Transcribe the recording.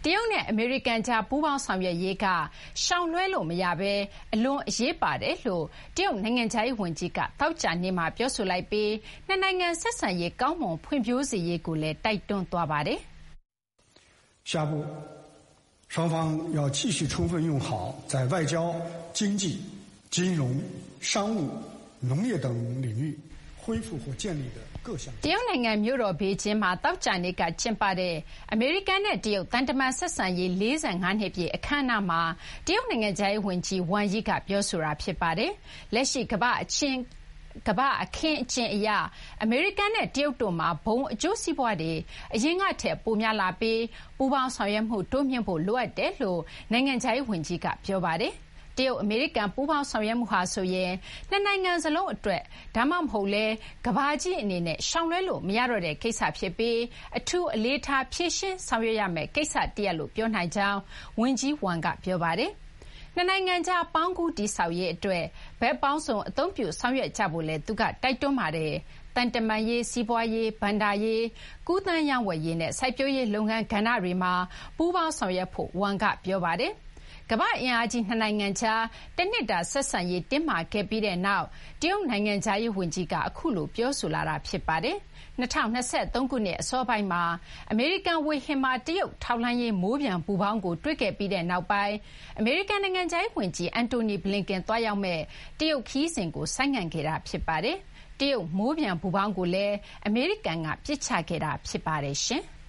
တရုတ်နဲ့အမေရိကန်ကြားပူးပေါင်းဆောင်ရွက်ရေးကရှောင်လွှဲလို့မရဘဲအလွန်အရေးပါတယ်လို့တရုတ်နိုင်ငံခြားရေးဝန်ကြီးကသောကြာနေ့မှာပြောဆိုလိုက်ပြီးနှစ်နိုင်ငံဆက်ဆံရေးကောင်းမွန်ဖွံ့ဖြိုးစေရေးကိုလည်းတိုက်တွန်းသွားပါတယ် “下步，双方要继续充分用好在外交、经济、金融、商务、农业等领域恢复或建立的各项” တရုတ်နိုင်ငံမြို့တော်ဘေကျင်းမှာသောကြာနေ့ကကျင်းပတဲ့အမေရိကန်နဲ့တရုတ်တန်တမန်ဆက်ဆံရေး45နှစ်ပြည့်အခမ်းအနားမှာတရုတ်နိုင်ငံခြားရေးဝန်ကြီးဝမ်ယီကပြောဆိုတာဖြစ်ပါတယ်။လက်ရှိကမ္ဘာအခင်းအကျင်းအရအမေရိကန်နဲ့တရုတ်တို့မှာဘုံအကျိုးစီးပွားတွေအရင်ကထက်ပိုများလာပြီးပူးပေါင်းဆောင်ရွက်မှုတိုးမြှင့်ဖို့လိုအပ်တယ်လို့နိုင်ငံခြားရေးဝန်ကြီးကပြောပါတယ်။တရုတ်အမေရိကန်ပူးပေါင်းဆောင်ရွက်မှုဟာဆိုရင်နှစ်နိုင်ငံစလုံးအတွက်ဒါမှမဟုတ်လဲကမ္ဘာကြီးအနေနဲ့ရှောင်လွှဲလို့မရတော့တဲ့ကိစ္စဖြစ်ပြီးအထူးအလေးထားဖြည့်ရှင်းဆောင်ရွက်ရမယ့်ကိစ္စတရပ်လို့ပြောနိုင်ကြောင်းဝန်ကြီးဝမ်ကပြောပါတယ်။နှစ်နိုင်ငံကြားပေါင်းကူးတည်ဆောက်ရေးအတွက်ဘက်ပေါင်းစုံအသုံးပြုဆောင်ရွက်ကြဖို့လည်းသူကတိုက်တွန်းပါတယ်။တန်တမန်ရေးစီးပွားရေးဘဏ္ဍာရေးကူးသန်းရောင်းဝယ်ရေးနဲ့စိုက်ပျိုးရေးလုပ်ငန်းကဏ္ဍတွေမှာပူးပေါင်းဆောင်ရွက်ဖို့ဝမ်ကပြောပါတယ်။ကမ္ဘာ့အင်အားကြီးနှစ်နိုင်ငံကြားတနှစ်တာဆက်ဆံရေးတင်းမာခဲ့ပြီးတဲ့နောက်တရုတ်နိုင်ငံခြားရေးဝန်ကြီးကအခုလိုပြောဆိုလာတာဖြစ်ပါတယ်။2023ခုနှစ်အစောပိုင်းမှာအမေရိကန်ဝေဟင်မှာတရုတ်ထောက်လှမ်းရေးမိုးပျံပူပေါင်းကိုတွေ့ခဲ့ပြီးတဲ့နောက်ပိုင်းအမေရိကန်နိုင်ငံခြားရေးဝန်ကြီးအန်တိုနီဘလင်ကန်သွားရောက်မဲ့တရုတ်ခရီးစဉ်ကိုဆိုင်းငံ့ခဲ့တာဖြစ်ပါတယ်။တရုတ်မိုးပျံပူပေါင်းကိုလည်းအမေရိကန်ကပစ်ချခဲ့တာဖြစ်ပါတယ်ရှင်။